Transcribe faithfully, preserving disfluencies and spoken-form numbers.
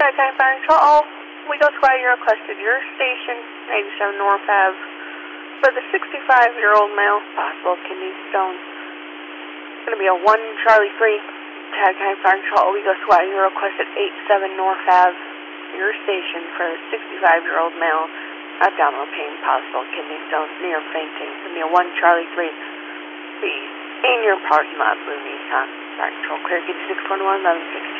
Okay, fire control. Oh, we go squad, you requested your station, eighty-seven North Ave, for the sixty-five-year-old male, possible kidney stones. It's going to be a one Charlie three. Tag time fire control. We go squad, you requested eighty-seven North Ave, your station for a sixty-five-year-old male, abdominal pain, possible kidney stones, near fainting. It's going to be a one Charlie three. Be in your parking lot, Blue Nissan. Fire control clear, get six one one, eleven sixty.